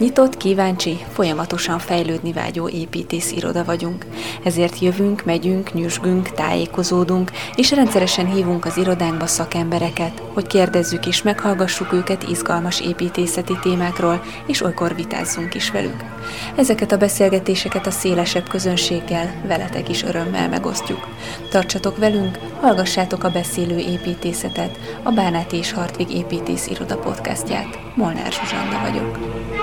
Nyitott, kíváncsi, folyamatosan fejlődni vágyó építésziroda vagyunk. Ezért jövünk, megyünk, nyüzsgünk, tájékozódunk, és rendszeresen hívunk az irodánkba szakembereket, hogy kérdezzük és meghallgassuk őket izgalmas építészeti témákról, és olykor vitázzunk is velük. Ezeket a beszélgetéseket a szélesebb közönséggel, veletek is örömmel megosztjuk. Tartsatok velünk, hallgassátok a Beszélő építészetet, a Bánáti és Hartwig építésziroda podcastját. Molnár Zsuzsanna vagyok.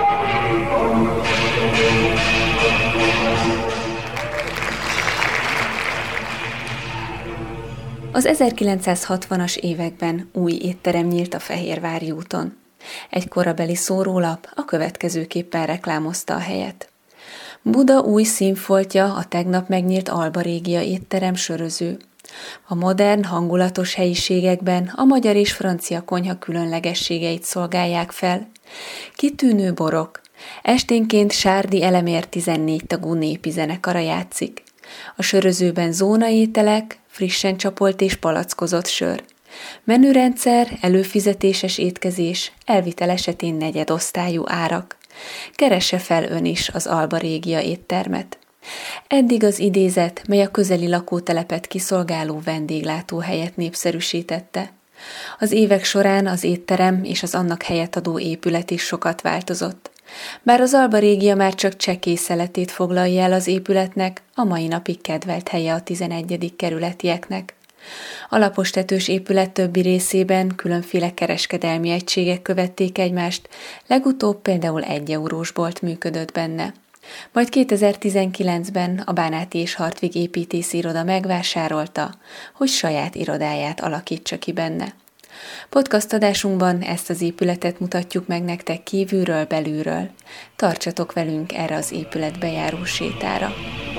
Az 1960-as években új étterem nyílt a Fehérvári úton. Egy korabeli szórólap a következőképpen reklámozta a helyet. Buda új színfoltja a tegnap megnyílt Alba Régia étterem söröző. A modern, hangulatos helyiségekben a magyar és francia konyha különlegességeit szolgálják fel. Kitűnő borok. Esténként Sárdi Elemér 14 tagú népi zenekara játszik. A sörözőben zónaételek, frissen csapolt és palackozott sör. Menürendszer, előfizetéses étkezés, elvitel esetén negyedosztályú árak. Keresse fel ön is az Alba Régia éttermet. Eddig az idézet, mely a közeli lakótelepet kiszolgáló vendéglátóhelyet népszerűsítette. Az évek során az étterem és az annak helyet adó épület is sokat változott. Bár az Alba Régia már csak csekély szeletét foglalja el az épületnek, a mai napig kedvelt helye a 11. kerületieknek. A lapostetős épület többi részében különféle kereskedelmi egységek követték egymást, legutóbb például 1 eurós bolt működött benne. Majd 2019-ben a Bánáti és Hartwig építésziroda megvásárolta, hogy saját irodáját alakítsa ki benne. Podcast adásunkban ezt az épületet mutatjuk meg nektek kívülről, belülről. Tartsatok velünk erre az épületbe járó sétára.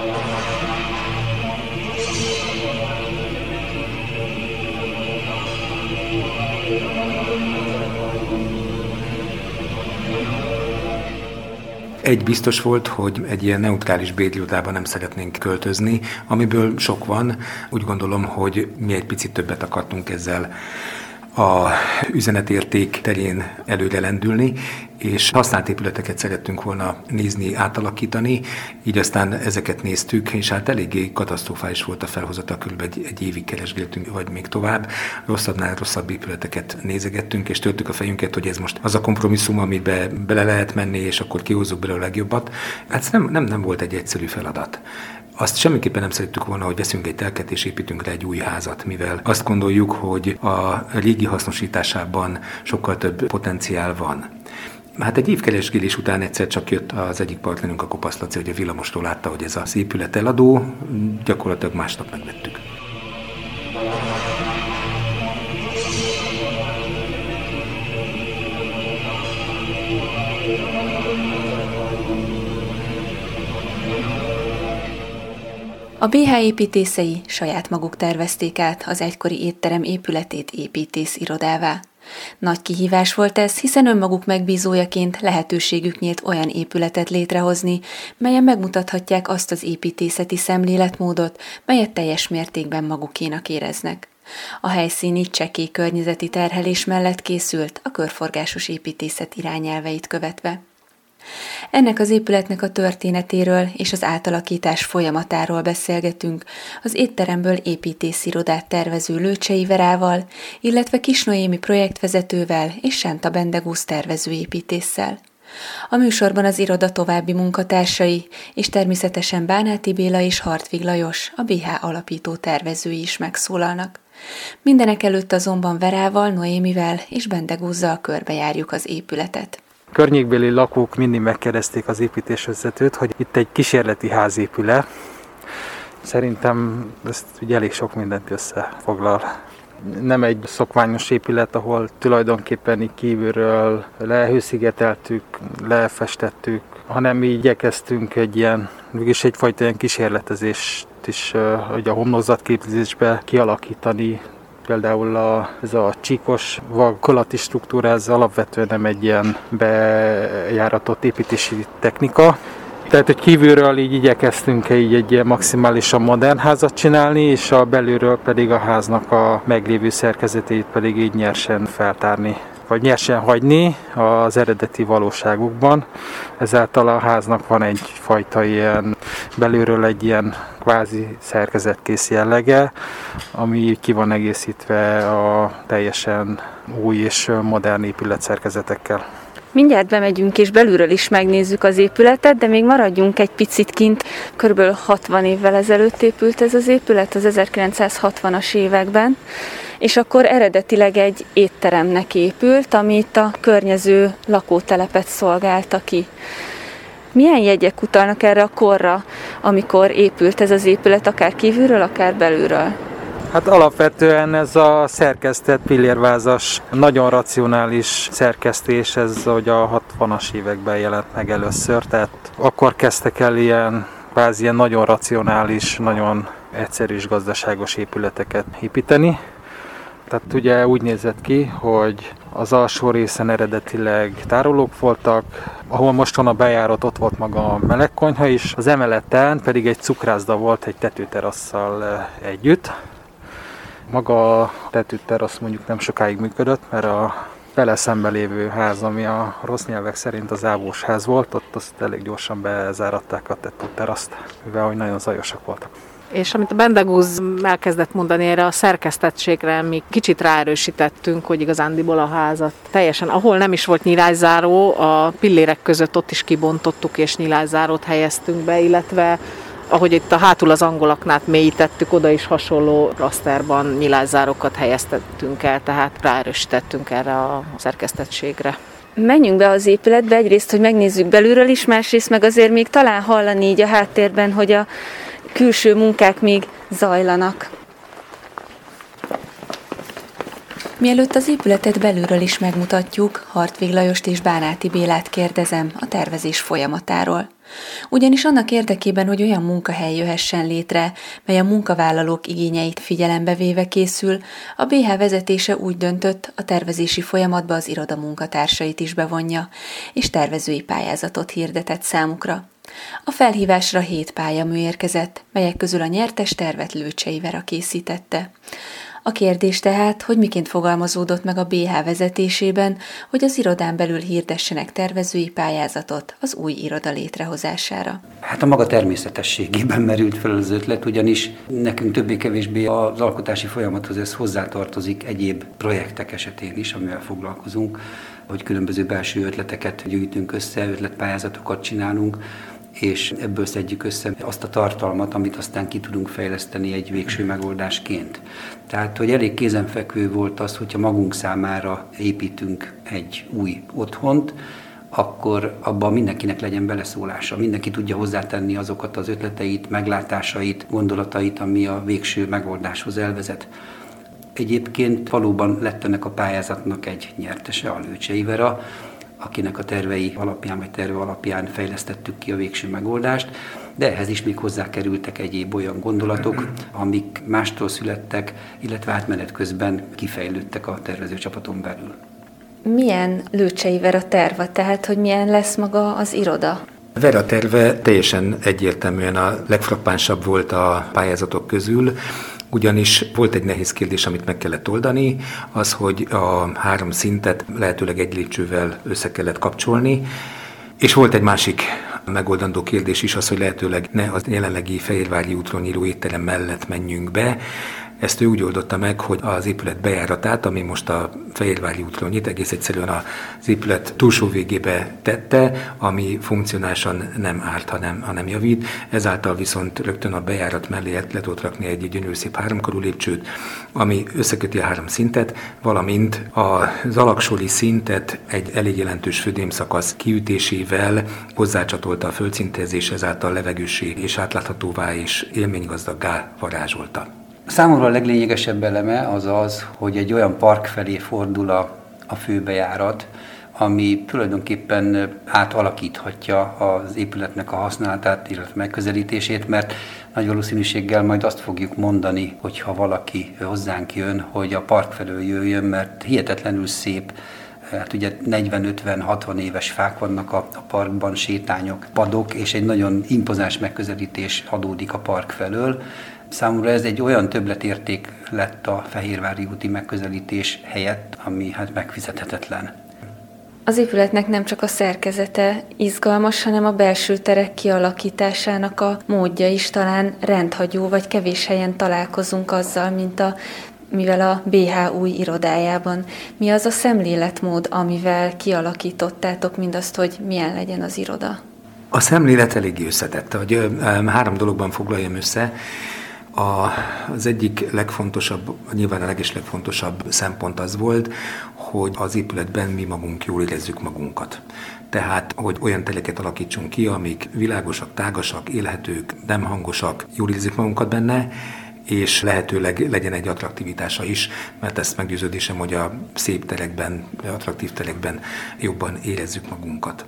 Egy biztos volt, hogy egy ilyen neutrális bédlirodában nem szeretnénk költözni, amiből sok van. Úgy gondolom, hogy mi egy picit többet akartunk ezzel a üzenetérték terén előre lendülni, és használt épületeket szerettünk volna nézni, átalakítani, így aztán ezeket néztük, és hát eléggé katasztrofális volt a felhozata, körülbelül egy évig keresgéltünk, vagy még tovább. Rosszabbnál rosszabb épületeket nézegettünk, és törtük a fejünket, hogy ez most az a kompromisszum, amiben bele lehet menni, és akkor kihozzuk belőle a legjobbat. Hát nem volt egy egyszerű feladat. Azt semmiképpen nem szerettük volna, hogy veszünk egy telket és építünk rá egy új házat, mivel azt gondoljuk, hogy a régi hasznosításában sokkal több potenciál van. Hát egy év keresgélés után egyszer csak jött az egyik partnerünk, a Kopasz Laci, hogy a villamostól látta, hogy ez az épület eladó, gyakorlatilag másnap megvettük. A BH építészei saját maguk tervezték át az egykori étterem épületét építészirodává. Nagy kihívás volt ez, hiszen önmaguk megbízójaként lehetőségük nyílt olyan épületet létrehozni, melyen megmutathatják azt az építészeti szemléletmódot, melyet teljes mértékben magukénak éreznek. A helyszín így csekély környezeti terhelés mellett készült, a körforgásos építészet irányelveit követve. Ennek az épületnek a történetéről és az átalakítás folyamatáról beszélgetünk az étteremből építészirodát tervező Lőcsei Verával, illetve Kis Noémi projektvezetővel és Sánta Bendegúz tervezőépítésszel. A műsorban az iroda további munkatársai és természetesen Bánáti Béla és Hartwig Lajos, a BH alapító tervezői is megszólalnak. Mindenek előtt azonban Verával, Noémivel és Bendegúzzal körbejárjuk az épületet. Környékbeli lakók mindig megkérdezték az építésvezetőt, hogy itt egy kísérleti ház épül-e. Szerintem ez ugye elég sok mindent összefoglal. Nem egy szokványos épület, ahol tulajdonképpen így kívülről lehőszigeteltük, lefestettük, hanem így igyekeztünk mégis egyfajta ilyen kísérletezést is, hogy a homlokzatképzésbe kialakítani. Például ez a csíkos vakolati struktúra, ez alapvetően nem egy ilyen bejáratott építési technika. Tehát, hogy kívülről így igyekeztünk így egy ilyen maximálisan modern házat csinálni, és a belülről pedig a háznak a meglévő szerkezetét pedig így nyersen feltárni. vagy nyersen hagyni az eredeti valóságukban. Ezáltal a háznak van egyfajta ilyen, belülről egy ilyen kvázi szerkezetkész jellege, ami ki van egészítve a teljesen új és modern épületszerkezetekkel. Mindjárt bemegyünk és belülről is megnézzük az épületet, de még maradjunk egy picit kint. Körülbelül 60 évvel ezelőtt épült ez az épület, az 1960-as években, és akkor eredetileg egy étteremnek épült, ami itt a környező lakótelepet szolgálta ki. Milyen jegyek utalnak erre a korra, amikor épült ez az épület, akár kívülről, akár belülről? Hát alapvetően ez a szerkesztett pillérvázas, nagyon racionális szerkesztés, ez hogy a 60-as években jelent meg először, tehát akkor kezdtek el ilyen nagyon racionális, nagyon egyszerű és gazdaságos épületeket építeni. Tehát ugye úgy nézett ki, hogy az alsó részen eredetileg tárolók voltak, ahol most van a bejárat, ott volt maga a melegkonyha is, az emeleten pedig egy cukrászda volt egy tetőterasszal együtt. Maga a tetőterasz mondjuk nem sokáig működött, mert a vele szemben lévő ház, ami a rossz nyelvek szerint az ávós ház volt, ott azt elég gyorsan bezáratták a tetőteraszt, mivel hogy nagyon zajosak voltak. És amit a Bendegúz elkezdett mondani erre a szerkesztettségre, mi kicsit ráerősítettünk, hogy igazándiból a házat teljesen, ahol nem is volt nyilászáró, a pillérek között ott is kibontottuk és nyilászárót helyeztünk be, illetve ahogy itt a hátul az angolaknál mélyítettük, oda is hasonló rasterban nyilászárókat helyeztettünk el, tehát ráerősítettünk erre a szerkesztettségre. Menjünk be az épületbe, egyrészt, hogy megnézzük belülről is, másrészt meg azért még talán hallani így a háttérben, hogy a külső munkák még zajlanak. Mielőtt az épületet belülről is megmutatjuk, Hartwig Lajost és Bánáti Bélát kérdezem a tervezés folyamatáról. Ugyanis annak érdekében, hogy olyan munkahely jöhessen létre, mely a munkavállalók igényeit figyelembe véve készül, a BH vezetése úgy döntött, a tervezési folyamatba az iroda munkatársait is bevonja, és tervezői pályázatot hirdetett számukra. A felhívásra 7 pályamű érkezett, melyek közül a nyertes tervet Lőcsei Vera készítette. A kérdés tehát, hogy miként fogalmazódott meg a BH vezetésében, hogy az irodán belül hirdessenek tervezői pályázatot az új iroda létrehozására. Hát a maga természetességében merült fel az ötlet, ugyanis nekünk többé-kevésbé az alkotási folyamathoz ez hozzátartozik egyéb projektek esetén is, amivel foglalkozunk, hogy különböző belső ötleteket gyűjtünk össze, ötletpályázatokat csinálunk, és ebből szedjük össze azt a tartalmat, amit aztán ki tudunk fejleszteni egy végső megoldásként. Tehát, hogy elég kézenfekvő volt az, hogyha magunk számára építünk egy új otthont, akkor abban mindenkinek legyen beleszólása. Mindenki tudja hozzátenni azokat az ötleteit, meglátásait, gondolatait, ami a végső megoldáshoz elvezet. Egyébként valóban lett ennek a pályázatnak egy nyertese, a Lőcsei Vera, akinek a tervei alapján, vagy terve alapján fejlesztettük ki a végső megoldást, de ehhez is még hozzákerültek egyéb olyan gondolatok, amik mástól születtek, illetve átmenet közben kifejlődtek a tervezőcsapaton belül. Milyen Lőcsei Vera terve, tehát hogy milyen lesz maga az iroda? Vera terve teljesen egyértelműen a legfrappánsabb volt a pályázatok közül, ugyanis volt egy nehéz kérdés, amit meg kellett oldani, az, hogy a 3 szintet lehetőleg egy lépcsővel össze kellett kapcsolni, és volt egy másik megoldandó kérdés is, az, hogy lehetőleg ne a jelenlegi Fehérvári útról nyíló étterem mellett menjünk be. Ezt ő úgy oldotta meg, hogy az épület bejáratát, ami most a Fehérvári útról nyit, egész egyszerűen az épület túlsó végébe tette, ami funkcionálisan nem árt, hanem javít. Ezáltal viszont rögtön a bejárat mellé le tudott rakni egy gyönyörűszép 3-karú lépcsőt, ami összeköti a 3 szintet, valamint az alaksori szintet egy elég jelentős födémszakasz kiütésével hozzácsatolta a földszinthez, és ezáltal levegőssé és átláthatóvá és élménygazdaggá varázsolta. Számomra a leglényegesebb eleme az az, hogy egy olyan park felé fordul a főbejárat, ami tulajdonképpen átalakíthatja az épületnek a használatát, illetve megközelítését, mert nagy valószínűséggel majd azt fogjuk mondani, hogyha valaki hozzánk jön, hogy a park felől jöjjön, mert hihetetlenül szép Hát ugye 40-50-60 éves fák vannak a parkban, sétányok, padok, és egy nagyon impozáns megközelítés adódik a park felől. Számomra ez egy olyan többletérték lett a Fehérvári úti megközelítés helyett, ami hát megfizethetetlen. Az épületnek nem csak a szerkezete izgalmas, hanem a belső terek kialakításának a módja is. Talán rendhagyó, vagy kevés helyen találkozunk azzal, mivel a BH új irodájában. Mi az a szemléletmód, amivel kialakítottátok mindazt, hogy milyen legyen az iroda? A szemlélet eléggé összetett, hogy 3 dologban foglaljam össze. Az egyik legfontosabb, nyilván a legfontosabb szempont az volt, hogy az épületben mi magunk jól érezzük magunkat. Tehát, hogy olyan teleket alakítsunk ki, amik világosak, tágasak, élhetők, nem hangosak, jól érezzük magunkat benne, és lehetőleg legyen egy attraktivitása is, mert ezt meggyőződésem, hogy a szép terekben, attraktív terekben jobban érezzük magunkat.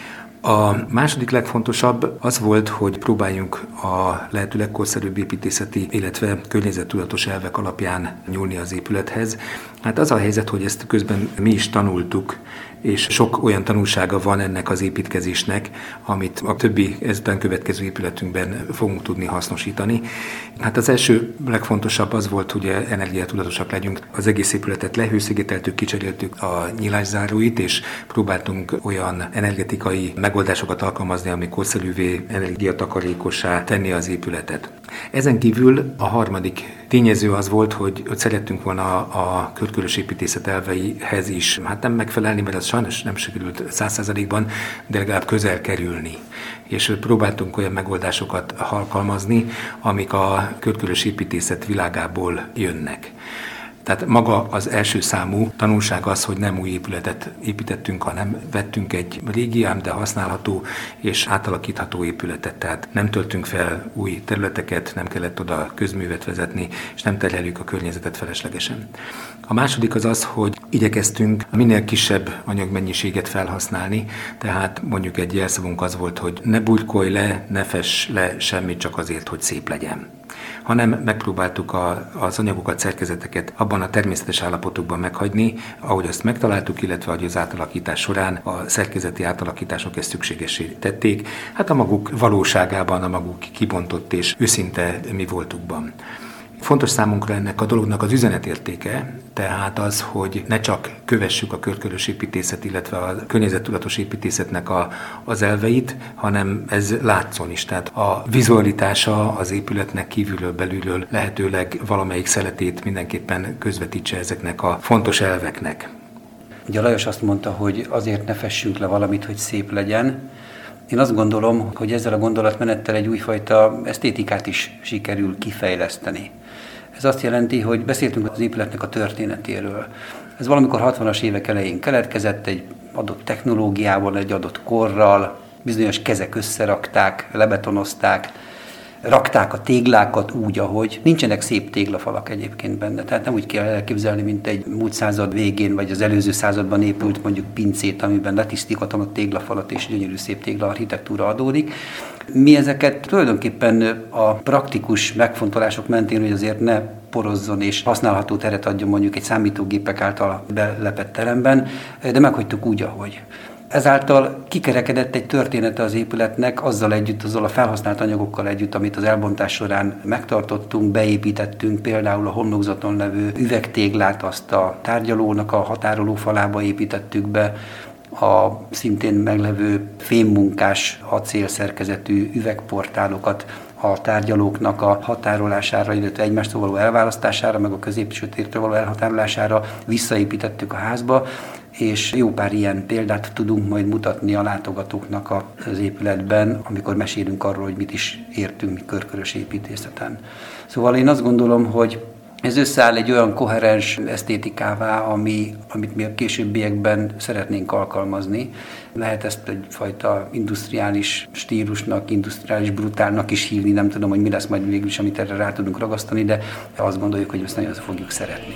A második legfontosabb az volt, hogy próbáljunk a lehető legkorszerűbb építészeti, illetve környezettudatos elvek alapján nyúlni az épülethez. Hát az a helyzet, hogy ezt közben mi is tanultuk, és sok olyan tanulsága van ennek az építkezésnek, amit a többi ezben következő épületünkben fogunk tudni hasznosítani. Hát az első legfontosabb az volt, hogy energiatudatosak legyünk. Az egész épületet lehőszigeteltük, kicseréltük a nyilászáróit, és próbáltunk olyan energetikai megoldásokat alkalmazni, ami korszerűvé, energiatakarékossá tenni az épületet. Ezen kívül a harmadik tényező az volt, hogy szerettünk volna a körkörös építészet elveihez is, hát nem megfelelni, mert az sajnos nem sikerült 100%-ban, de legalább közel kerülni. És próbáltunk olyan megoldásokat alkalmazni, amik a körkörös építészet világából jönnek. Tehát maga az első számú tanulság az, hogy nem új épületet építettünk, hanem vettünk egy régi, ám de használható és átalakítható épületet. Tehát nem töltünk fel új területeket, nem kellett oda közművet vezetni, és nem terheljük a környezetet feleslegesen. A második az az, hogy igyekeztünk minél kisebb anyagmennyiséget felhasználni, tehát mondjuk egy jelszavunk az volt, hogy ne bújkolj le, ne fess le semmit csak azért, hogy szép legyen, hanem megpróbáltuk az anyagokat, szerkezeteket abban a természetes állapotokban meghagyni, ahogy azt megtaláltuk, illetve hogy az átalakítás során a szerkezeti átalakítások ezt szükségessé tették, hát a maguk valóságában, a maguk kibontott és őszinte mi voltukban. Fontos számunkra ennek a dolognak az üzenetértéke, tehát az, hogy ne csak kövessük a körkörös építészet, illetve a környezettudatos építészetnek az elveit, hanem ez látszon is. Tehát a vizualitása az épületnek kívülről, belülről lehetőleg valamelyik szeletét mindenképpen közvetítse ezeknek a fontos elveknek. Ugye Lajos azt mondta, hogy azért ne fessünk le valamit, hogy szép legyen. Én azt gondolom, hogy ezzel a gondolatmenettel egy újfajta esztétikát is sikerül kifejleszteni. Ez azt jelenti, hogy beszéltünk az épületnek a történetéről. Ez valamikor 60-as évek elején keletkezett, egy adott technológiával, egy adott korral, bizonyos kezek összerakták, lebetonozták, rakták a téglákat úgy, ahogy. Nincsenek szép téglafalak egyébként benne, tehát nem úgy kell elképzelni, mint egy múlt század végén, vagy az előző században épült mondjuk pincét, amiben letisztítottan a téglafalat és gyönyörű szép tégla architektúra adódik. Mi ezeket tulajdonképpen a praktikus megfontolások mentén, hogy azért ne porozzon és használható teret adjon mondjuk egy számítógépek által belepett teremben, de meghagytuk úgy, ahogy. Ezáltal kikerekedett egy története az épületnek, azzal együtt, azzal a felhasznált anyagokkal együtt, amit az elbontás során megtartottunk, beépítettünk, például a homlokzaton levő üvegtéglát, azt a tárgyalónak a határoló falába építettük be, a szintén meglevő fémmunkás acélszerkezetű üvegportálokat a tárgyalóknak a határolására, illetve egymástól való elválasztására, meg a közép- és sötétről való elhatárolására visszaépítettük a házba, és jó pár ilyen példát tudunk majd mutatni a látogatóknak az épületben, amikor mesélünk arról, hogy mit is értünk mi körkörös építészeten. Szóval én azt gondolom, hogy ez összeáll egy olyan koherens esztétikává, amit mi a későbbiekben szeretnénk alkalmazni. Lehet ezt egyfajta industriális stílusnak, industriális brutálnak is hívni, nem tudom, hogy mi lesz majd végül is, amit erre rá tudunk ragasztani, de azt gondoljuk, hogy ezt nagyon fogjuk szeretni.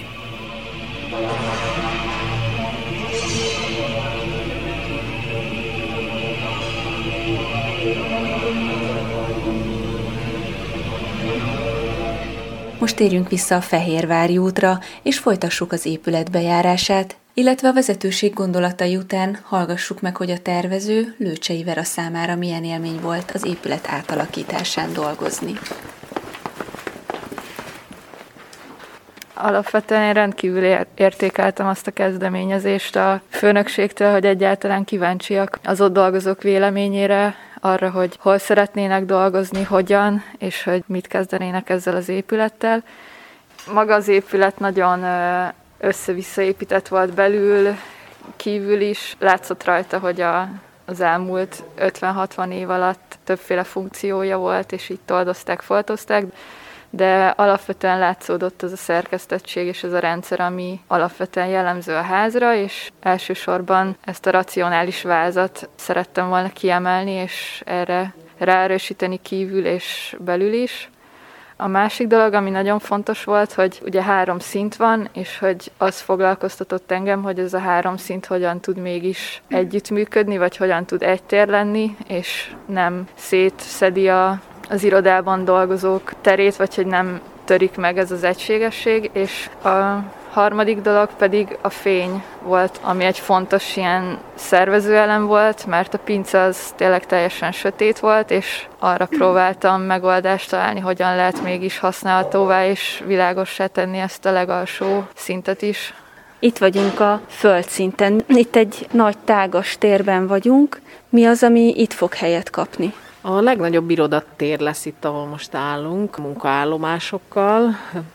Most térjünk vissza a Fehérvári útra, és folytassuk az épület bejárását. Illetve a vezetőség gondolatai után hallgassuk meg, hogy a tervező, Lőcsei Vera számára milyen élmény volt az épület átalakításán dolgozni. Alapvetően én rendkívül értékeltem azt a kezdeményezést a főnökségtől, hogy egyáltalán kíváncsiak az ott dolgozók véleményére, arra, hogy hol szeretnének dolgozni, hogyan, és hogy mit kezdenének ezzel az épülettel. Maga az épület nagyon össze-vissza épített volt belül, kívül is. Látszott rajta, hogy az elmúlt 50-60 év alatt többféle funkciója volt, és így toldozták, foltozták, de alapvetően látszódott az a szerkesztettség és ez a rendszer, ami alapvetően jellemző a házra, és elsősorban ezt a racionális vázat szerettem volna kiemelni, és erre ráerősíteni kívül és belül is. A másik dolog, ami nagyon fontos volt, hogy ugye 3 szint van, és hogy az foglalkoztatott engem, hogy ez a 3 szint hogyan tud mégis együttműködni, vagy hogyan tud egy tér lenni, és nem szétszedi az irodában dolgozók terét, vagy hogy nem törik meg ez az egységesség, és a harmadik dolog pedig a fény volt, ami egy fontos ilyen szervezőelem volt, mert a pince az tényleg teljesen sötét volt, és arra próbáltam megoldást találni, hogyan lehet mégis használhatóvá és világossá tenni ezt a legalsó szintet is. Itt vagyunk a földszinten, itt egy nagy tágas térben vagyunk. Mi az, ami itt fog helyet kapni? A legnagyobb irodatér lesz itt, ahol most állunk, munkaállomásokkal.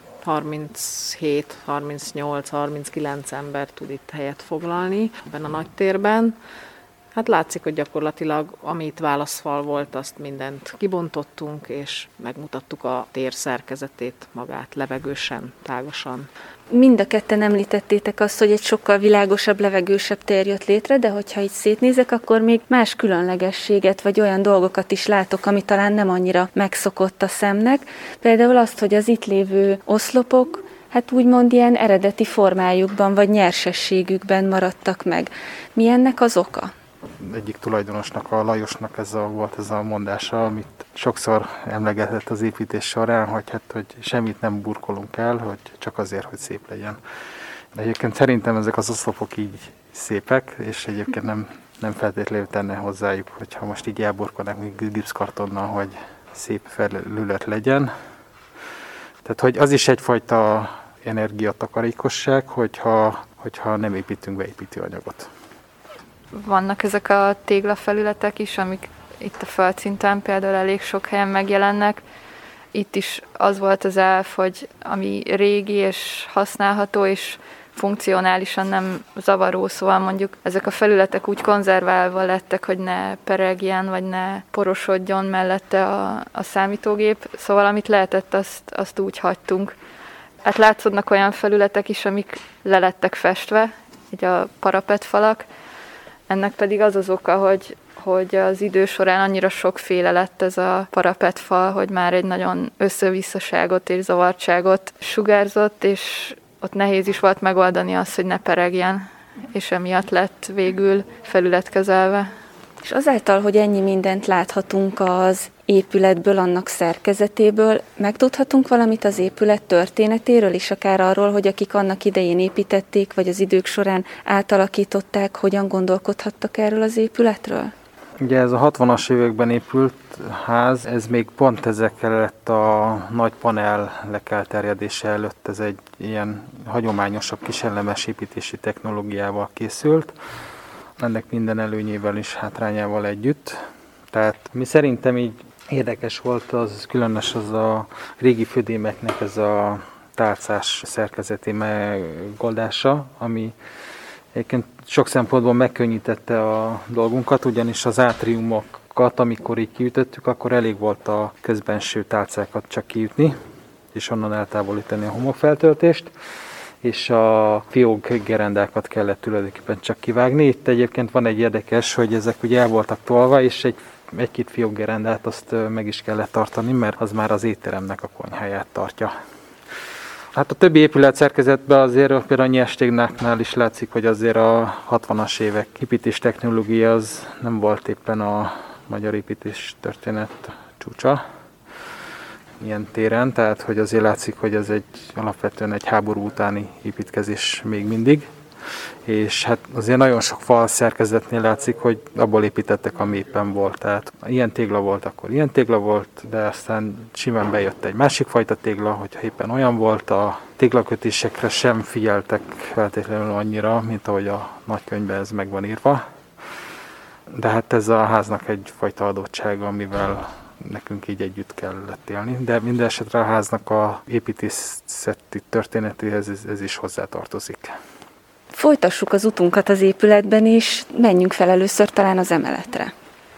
37, 38, 39 ember tud itt helyet foglalni ebben a nagy térben. Hát látszik, hogy gyakorlatilag amit válaszfal volt, azt mindent kibontottunk, és megmutattuk a tér szerkezetét magát levegősen, tágasan. Mind a ketten említettétek azt, hogy egy sokkal világosabb, levegősebb tér jött létre, de hogyha itt szétnézek, akkor még más különlegességet, vagy olyan dolgokat is látok, ami talán nem annyira megszokott a szemnek. Például azt, hogy az itt lévő oszlopok, hát úgymond ilyen eredeti formájukban, vagy nyersességükben maradtak meg. Mi ennek az oka? Egyik tulajdonosnak, a Lajosnak volt ez a mondása, amit sokszor emlegetett az építés során, hogy semmit nem burkolunk el, hogy csak azért, hogy szép legyen. De egyébként szerintem ezek az oszlopok így szépek, és egyébként nem feltétlenül tenne hozzájuk, hogyha most így elburkolnánk gipszkartonnal, hogy szép felület legyen. Tehát, hogy az is egyfajta energiatakarékosság, hogyha nem építünk be építőanyagot. Vannak ezek a téglafelületek is, amik itt a földszinten például elég sok helyen megjelennek. Itt is az volt az elv, hogy ami régi és használható és funkcionálisan nem zavaró, szóval mondjuk ezek a felületek úgy konzerválva lettek, hogy ne peregjen, vagy ne porosodjon mellette a számítógép, szóval amit lehetett, azt úgy hagytunk. Hát látszódnak olyan felületek is, amik lelettek festve, így a parapetfalak. Ennek pedig az az oka, hogy az idő során annyira sokféle lett ez a parapetfal, hogy már egy nagyon összevisszaságot és zavartságot sugárzott, és ott nehéz is volt megoldani azt, hogy ne peregjen, és emiatt lett végül felületkezelve. És azáltal, hogy ennyi mindent láthatunk az épületből, annak szerkezetéből, megtudhatunk valamit az épület történetéről is, akár arról, hogy akik annak idején építették, vagy az idők során átalakították, hogyan gondolkodhattak erről az épületről? Ugye ez a 60-as években épült ház, ez még pont ezekkel lett a nagy panellek elterjedése előtt, ez egy ilyen hagyományosabb, kisellemes építési technológiával készült. Ennek minden előnyével és hátrányával együtt. Tehát mi szerintem így érdekes volt, az különös az a régi födémeknek ez a tálcás szerkezeti megoldása, ami egyébként sok szempontból megkönnyítette a dolgunkat, ugyanis az átriumokat, amikor így kiütöttük, akkor elég volt a közbenső tálcákat csak kiütni, és onnan eltávolítani a homokfeltöltést, és a fiókgerendákat kellett tulajdonképpen csak kivágni. Itt egyébként van egy érdekes, hogy ezek ugye el voltak tolva, és egy-két fiókgerendát azt meg is kellett tartani, mert az már az étteremnek a konyháját tartja. Hát a többi épület szerkezetben azért például a Nyestégnál is látszik, hogy azért a 60-as évek építés technológia az nem volt éppen a magyar építés történet csúcsa ilyen téren, tehát hogy azért látszik, hogy ez alapvetően egy háború utáni építkezés még mindig. és hát azért nagyon sok fal szerkezetnél látszik, hogy abból építettek, ami éppen volt. Tehát ilyen tégla volt, akkor ilyen tégla volt, de aztán simán bejött egy másik fajta tégla, hogyha éppen olyan volt. A téglakötésekre sem figyeltek feltétlenül annyira, mint ahogy a nagykönyvben ez meg van írva. De hát ez a háznak egyfajta adottsága, amivel nekünk így együtt kellett élni. De minden esetre a háznak a építészeti történetéhez ez is hozzátartozik. Folytassuk az utunkat az épületben, és menjünk fel először talán az emeletre.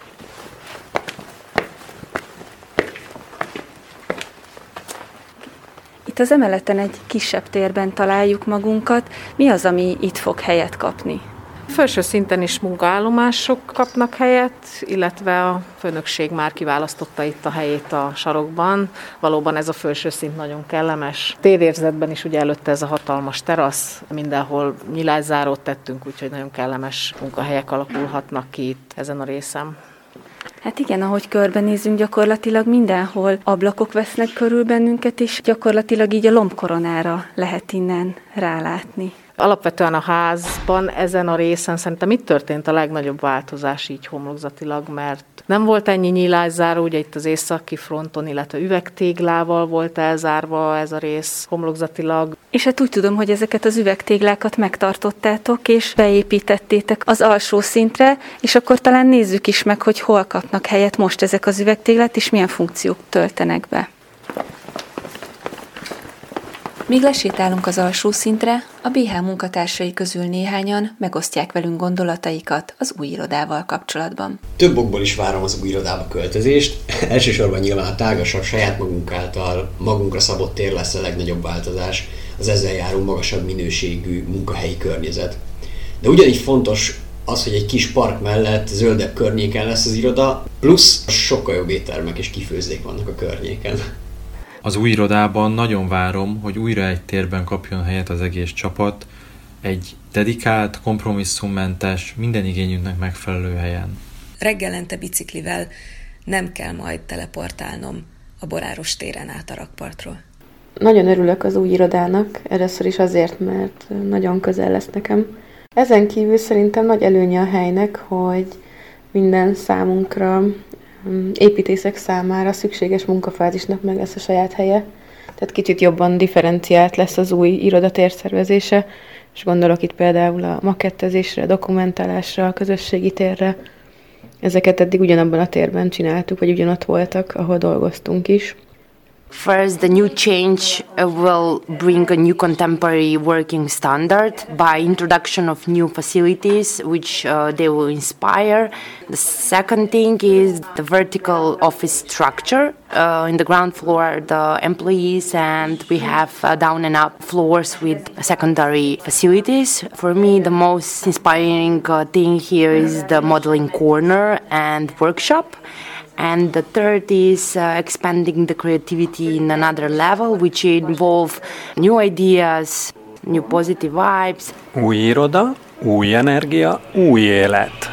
Itt az emeleten egy kisebb térben találjuk magunkat. Mi az, ami itt fog helyet kapni? Felső szinten is munkaállomások kapnak helyet, illetve a főnökség már kiválasztotta itt a helyét a sarokban. Valóban ez a felső szint nagyon kellemes. Térérzetben is ugye előtte ez a hatalmas terasz, mindenhol nyilászárót tettünk, úgyhogy nagyon kellemes munkahelyek alakulhatnak ki itt ezen a részen. Hát igen, ahogy körbenézünk, gyakorlatilag mindenhol ablakok vesznek körül bennünket, és gyakorlatilag így a lombkoronára lehet innen rálátni. Alapvetően a házban ezen a részen szerintem itt történt a legnagyobb változás így homlokzatilag, mert nem volt ennyi nyilászáró, ugye itt az északi fronton, illetve üvegtéglával volt elzárva ez a rész homlokzatilag. És hát úgy tudom, hogy ezeket az üvegtéglákat megtartottátok, és beépítettétek az alsó szintre, és akkor talán nézzük is meg, hogy hol kapnak helyet most ezek az üvegtéglát, és milyen funkciók töltenek be. Míg lesétálunk az alsó szintre, a BH munkatársai közül néhányan megosztják velünk gondolataikat az új irodával kapcsolatban. Több okból is várom az új irodába költözést. Elsősorban nyilván a tágasabb, saját magunk által magunkra szabott tér lesz a legnagyobb változás, az ezzel járó magasabb minőségű munkahelyi környezet. De ugyanígy fontos az, hogy egy kis park mellett zöldebb környéken lesz az iroda, plusz sokkal jobb éttermek és kifőzdék vannak a környéken. Az új irodában nagyon várom, hogy újra egy térben kapjon helyet az egész csapat, egy dedikált, kompromisszummentes, minden igényünknek megfelelő helyen. Reggelente biciklivel nem kell majd teleportálnom a Boráros téren át a rakpartról. Nagyon örülök az új irodának, először is azért, mert nagyon közel lesz nekem. Ezen kívül szerintem nagy előnye a helynek, hogy minden számunkra, építészek számára szükséges munkafázisnak meg lesz a saját helye. Tehát kicsit jobban differenciált lesz az új iroda térszervezése, és gondolok itt például a makettezésre, a dokumentálásra, a közösségi térre. Ezeket eddig ugyanabban a térben csináltuk, vagy ugyanott voltak, ahol dolgoztunk is. First, the new change will bring a new contemporary working standard by introduction of new facilities, which they will inspire. The second thing is the vertical office structure. In the ground floor, the employees, and we have down and up floors with secondary facilities. For me, the most inspiring thing here is the modeling corner and workshop. And the third is expanding the creativity in another level, which involve new ideas, new positive vibes. Új iroda, új energia, új élet.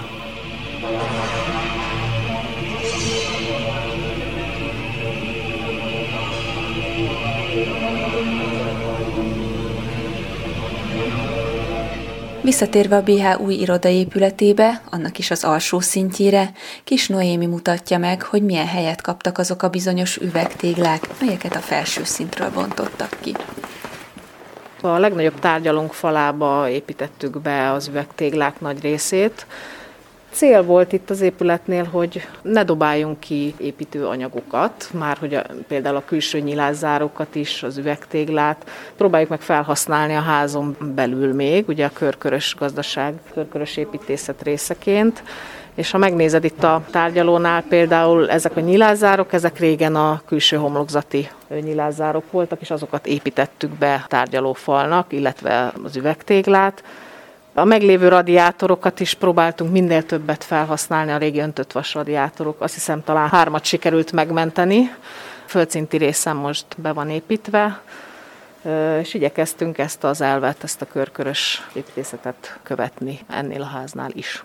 Visszatérve a BH új irodaépületébe, annak is az alsó szintjére, Kis Noémi mutatja meg, hogy milyen helyet kaptak azok a bizonyos üvegtéglák, melyeket a felső szintről bontottak ki. A legnagyobb tárgyalónk falába építettük be az üvegtéglák nagy részét. Cél volt itt az épületnél, hogy ne dobáljunk ki építőanyagokat, már hogy például a külső nyilászárókat is, az üvegtéglát, próbáljuk meg felhasználni a házon belül még, ugye a körkörös gazdaság, körkörös építészet részeként. És ha megnézed itt a tárgyalónál, például ezek a nyilászárok, ezek régen a külső homlokzati nyilászárok voltak, és azokat építettük be tárgyalófalnak, illetve az üvegtéglát. A meglévő radiátorokat is próbáltunk minél többet felhasználni, a régi öntött vas radiátorok. Azt hiszem talán 3 sikerült megmenteni. Földszinti részen most be van építve, és igyekeztünk ezt az elvet, ezt a körkörös építészetet követni ennél a háznál is.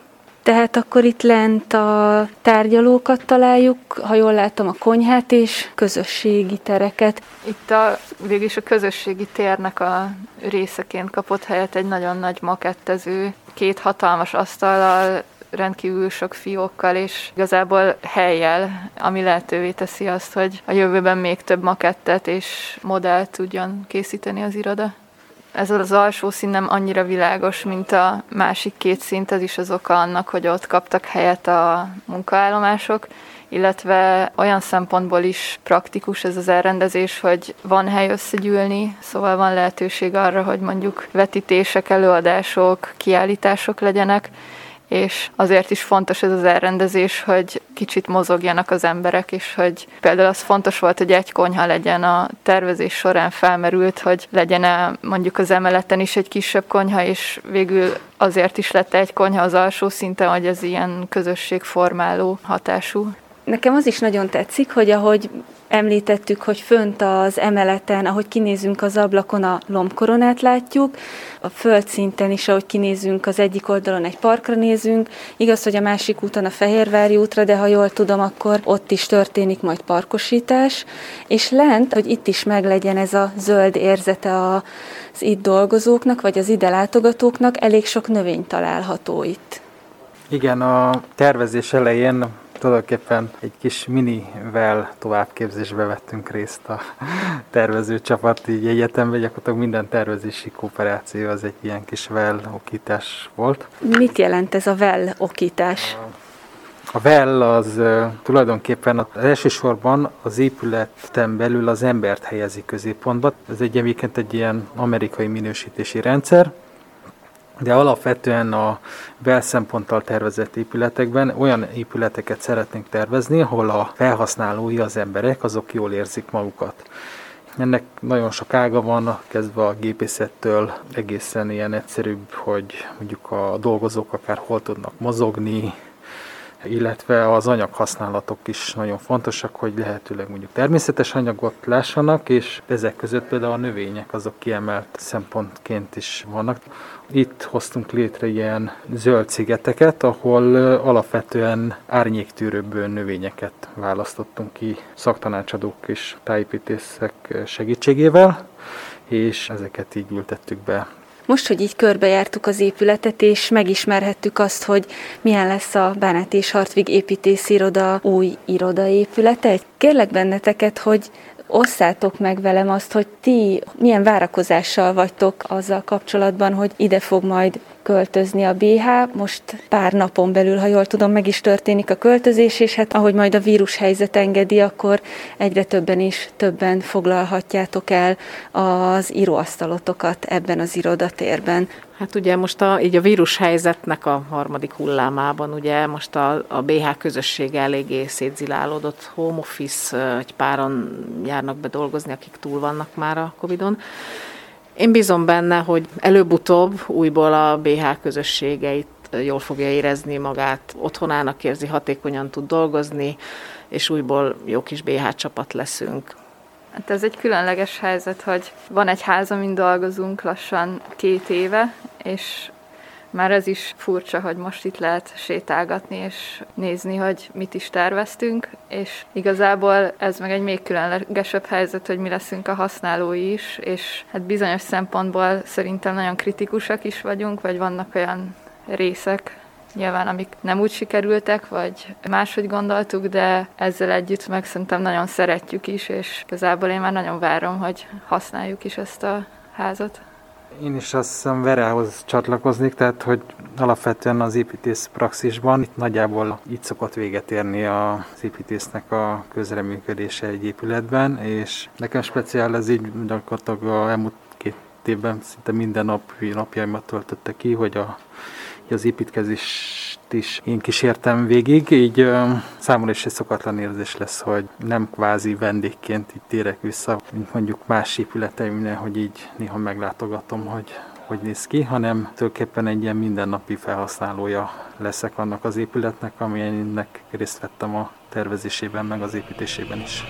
Tehát akkor itt lent a tárgyalókat találjuk, ha jól látom, a konyhát és közösségi tereket. Itt végülis a közösségi térnek a részeként kapott helyet egy nagyon nagy makettező, 2 hatalmas asztallal, rendkívül sok fiókkal, és igazából hellyel, ami lehetővé teszi azt, hogy a jövőben még több makettet és modellt tudjon készíteni az iroda. Ez az alsó szín nem annyira világos, mint a másik 2 szint, ez is az oka annak, hogy ott kaptak helyet a munkaállomások, illetve olyan szempontból is praktikus ez az elrendezés, hogy van hely összegyűlni, szóval van lehetőség arra, hogy mondjuk vetítések, előadások, kiállítások legyenek, és azért is fontos ez az elrendezés, hogy kicsit mozogjanak az emberek, és hogy például az fontos volt, hogy egy konyha legyen, a tervezés során felmerült, hogy legyen mondjuk az emeleten is egy kisebb konyha, és végül azért is lett egy konyha az alsó szinten, hogy ez ilyen közösségformáló hatású. Nekem az is nagyon tetszik, hogy ahogy említettük, hogy fönt az emeleten, ahogy kinézünk az ablakon, a lombkoronát látjuk, a földszinten is, ahogy kinézünk, az egyik oldalon egy parkra nézünk, igaz, hogy a másik úton a Fehérvári útra, de ha jól tudom, akkor ott is történik majd parkosítás, és lent, hogy itt is meglegyen ez a zöld érzete az itt dolgozóknak, vagy az ide látogatóknak, elég sok növény található itt. Igen, a tervezés elején tulajdonképpen egy kis minivel továbbképzésbe vettünk részt a tervezőcsapat, így egyetemben gyakorlatilag minden tervezési kooperáció az egy ilyen kis okítás volt. Mit jelent ez a okítás? A well az tulajdonképpen elsősorban az épületen belül az embert helyezi középpontba. Ez egyébként egy ilyen amerikai minősítési rendszer, de alapvetően a well szemponttal tervezett épületekben olyan épületeket szeretnénk tervezni, ahol a felhasználói, az emberek, azok jól érzik magukat. Ennek nagyon sok ága van, kezdve a gépészettől egészen ilyen egyszerűbb, hogy mondjuk a dolgozók akár hol tudnak mozogni, illetve az anyaghasználatok is nagyon fontosak, hogy lehetőleg mondjuk természetes anyagot lássanak, és ezek között például a növények azok kiemelt szempontként is vannak. Itt hoztunk létre ilyen zöld szigeteket, ahol alapvetően árnyéktűrőbb növényeket választottunk ki szaktanácsadók és tájépítészek segítségével, és ezeket így ültettük be. Most, hogy így körbejártuk az épületet, és megismerhettük azt, hogy milyen lesz a Bánát és Hartwig építésziroda új irodaépülete, kérlek benneteket, hogy osszátok meg velem azt, hogy ti milyen várakozással vagytok azzal kapcsolatban, hogy ide fog majd költözni a BH. Most pár napon belül, ha jól tudom, meg is történik a költözés, és hát ahogy majd a vírushelyzet engedi, akkor egyre többen foglalhatjátok el az íróasztalotokat ebben az irodatérben. Hát ugye most így a vírushelyzetnek a harmadik hullámában, ugye most a BH közösség eléggé szétzilálódott, home office, egy páran járnak be dolgozni, akik túl vannak már a Covid-on. Én bízom benne, hogy előbb-utóbb újból a BH közösségeit jól fogja érezni magát, otthonának érzi, hatékonyan tud dolgozni, és újból jó kis BH csapat leszünk. Hát ez egy különleges helyzet, hogy van egy ház, amin dolgozunk lassan 2 éve, és már ez is furcsa, hogy most itt lehet sétálgatni és nézni, hogy mit is terveztünk, és igazából ez meg egy még különlegesebb helyzet, hogy mi leszünk a használói is, és hát bizonyos szempontból szerintem nagyon kritikusak is vagyunk, vagy vannak olyan részek, nyilván amik nem úgy sikerültek, vagy máshogy gondoltuk, de ezzel együtt meg szerintem nagyon szeretjük is, és igazából én már nagyon várom, hogy használjuk is ezt a házat. Én is azt hiszem Verához csatlakoznék, tehát hogy alapvetően az építész praxisban itt nagyjából így szokott véget érni az építésznek a közreműködése egy épületben, és nekem speciál ez így gyakorlatilag az elmúlt 2 évben szinte minden napjaimat töltötte ki, hogy az építkezést is én kísértem végig, így számomra is egy szokatlan érzés lesz, hogy nem kvázi vendégként így térek vissza, mint mondjuk más épületeimnél, hogy így néha meglátogatom, hogy néz ki, hanem tulajdonképpen egy ilyen mindennapi felhasználója leszek annak az épületnek, amilyennek részt vettem a tervezésében, meg az építésében is.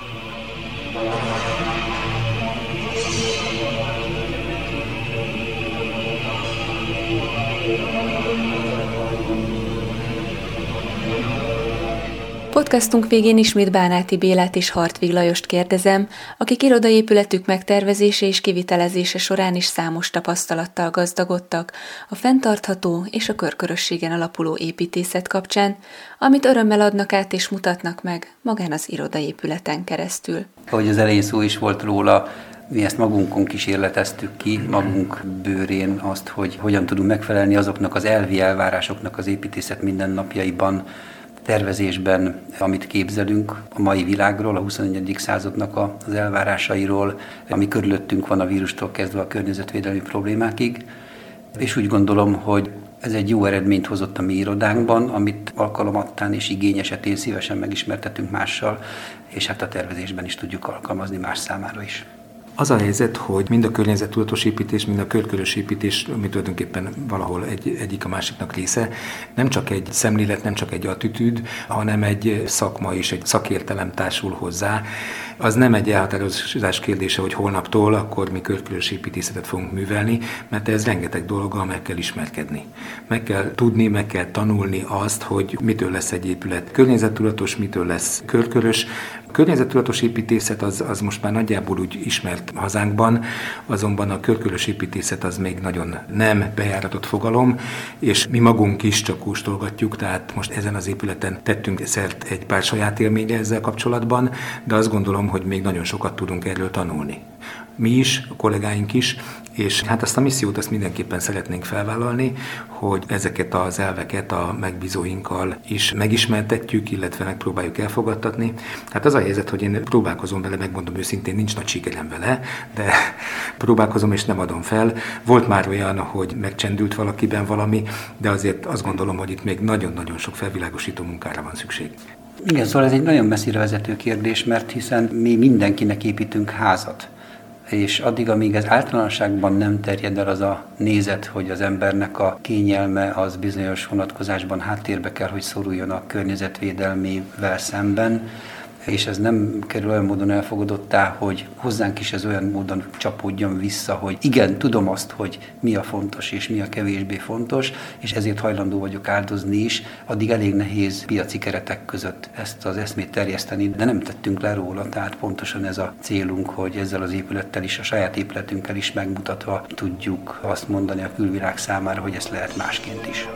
Podcastunk végén ismét Bánáti Bélát és Hartwig Lajost kérdezem, akik irodaépületük megtervezése és kivitelezése során is számos tapasztalattal gazdagodtak a fenntartható és a körkörösségen alapuló építészet kapcsán, amit örömmel adnak át és mutatnak meg magán az irodaépületen keresztül. Ahogy az elején szó is volt róla, mi ezt magunkon kísérleteztük ki, magunk bőrén azt, hogy hogyan tudunk megfelelni azoknak az elvi elvárásoknak az építészet mindennapjaiban, tervezésben, amit képzelünk a mai világról, a 21. századnak az elvárásairól, ami körülöttünk van a vírustól kezdve a környezetvédelmi problémákig. És úgy gondolom, hogy ez egy jó eredményt hozott a mi irodánkban, amit alkalomattán és igény esetén szívesen megismertetünk mással, és hát a tervezésben is tudjuk alkalmazni más számára is. Az a helyzet, hogy mind a környezettudatos építés, mind a körkörös építés, ami tulajdonképpen valahol egyik a másiknak része, nem csak egy szemlélet, nem csak egy attitűd, hanem egy szakma és egy szakértelem társul hozzá. Az nem egy elhatározás kérdése, hogy holnaptól akkor mi körkörös építészetet fogunk művelni, mert ez rengeteg dologgal meg kell ismerkedni. Meg kell tudni, meg kell tanulni azt, hogy mitől lesz egy épület környezettudatos, mitől lesz körkörös. A környezettudatos építészet az most már nagyjából úgy ismert hazánkban, azonban a körkörös építészet az még nagyon nem bejáratott fogalom, és mi magunk is csak kóstolgatjuk, tehát most ezen az épületen tettünk szert egy pár saját élményre ezzel kapcsolatban, de azt gondolom, hogy még nagyon sokat tudunk erről tanulni. Mi is, a kollégáink is, és hát azt a missziót azt mindenképpen szeretnénk felvállalni, hogy ezeket az elveket a megbízóinkkal is megismertetjük, illetve megpróbáljuk elfogadtatni. Hát az a helyzet, hogy én próbálkozom vele, megmondom őszintén, nincs nagy sikerem vele, de próbálkozom és nem adom fel. Volt már olyan, hogy megcsendült valakiben valami, de azért azt gondolom, hogy itt még nagyon-nagyon sok felvilágosító munkára van szükség. Igen, szóval ez egy nagyon messzire vezető kérdés, mert hiszen mi mindenkinek építünk házat. És addig, amíg ez általánosságban nem terjed el az a nézet, hogy az embernek a kényelme az bizonyos vonatkozásban háttérbe kell, hogy szoruljon a környezetvédelmével szemben, és ez nem kerül olyan módon elfogadottá, hogy hozzánk is ez olyan módon csapódjon vissza, hogy igen, tudom azt, hogy mi a fontos és mi a kevésbé fontos, és ezért hajlandó vagyok áldozni is, addig elég nehéz piaci keretek között ezt az eszmét terjeszteni, de nem tettünk le róla, tehát pontosan ez a célunk, hogy ezzel az épülettel is, a saját épületünkkel is megmutatva tudjuk azt mondani a külvilág számára, hogy ezt lehet másként is.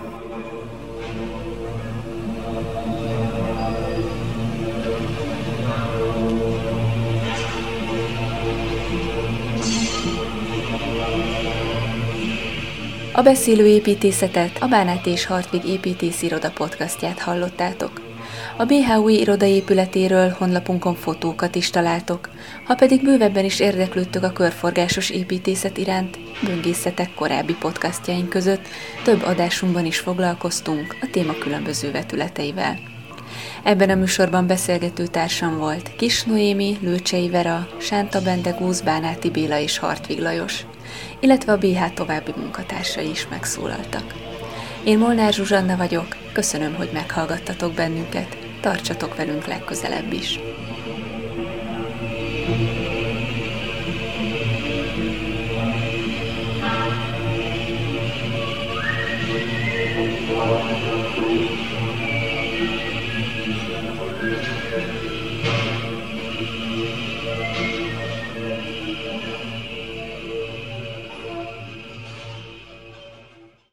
A beszélő építészetet, a Bánáti és Hartwig építésziroda podcastját hallottátok. A BHUI irodaépületéről honlapunkon fotókat is találtok, ha pedig bővebben is érdeklődtök a körforgásos építészet iránt, böngészetek korábbi podcastjaink között több adásunkban is foglalkoztunk a téma különböző vetületeivel. Ebben a műsorban beszélgető társam volt Kis Noémi, Lőcsei Vera, Sánta Bendegúz, Bánáti Béla és Hartwig Lajos, illetve a BH további munkatársai is megszólaltak. Én Molnár Zsuzsanna vagyok, köszönöm, hogy meghallgattatok bennünket, tartsatok velünk legközelebb is.